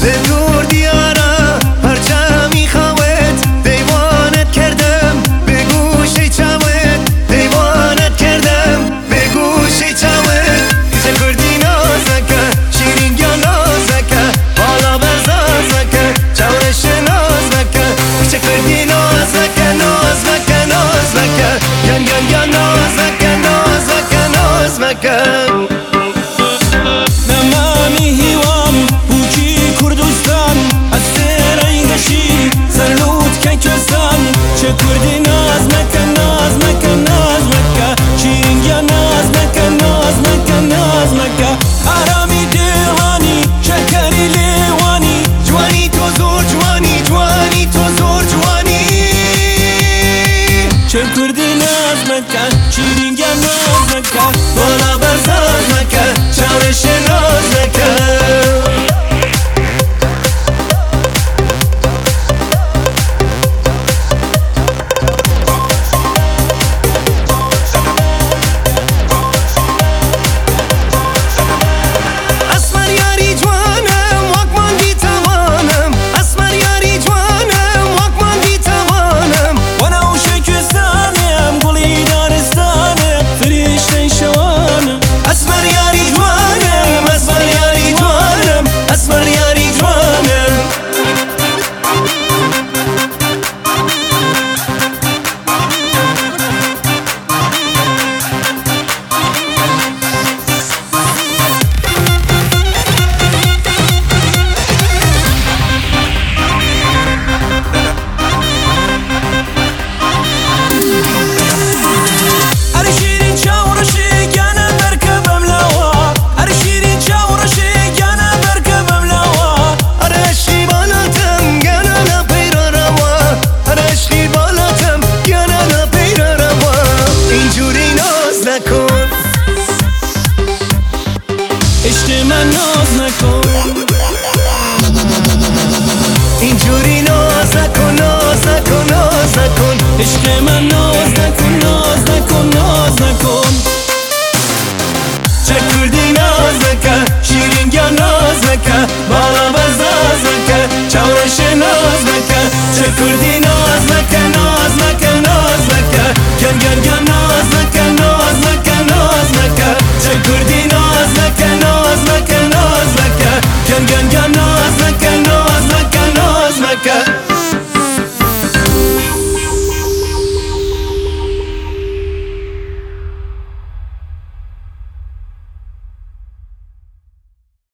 به دور دیارم هرچه میخواد دیوانت کردم به گوشه چوت دیوانت کردم به گوشه چوت چه کردی نازکه شیرین یا نازکه حالا برزازکه چورش نازکه چه کردی نازکه نازکه نازکه یا نازکه نازکه نازکه چه کردی ناز مکه ناز مکه ناز مکه شیرین یا ناز مکه ناز مکه ناز مکه آرامی دیوانی شکری لیوانی جوانی تو زور جوانی جوانی تو زور جوانی چه کردی ناز مکه شیرین یا ناز مکه بالا برزاز مکه چورش ناز مکه عشق من ناز نکن اینجوری ناز نکن ناز نکن ناز نکن عشق من ناز نکن ناز نکن ناز نکن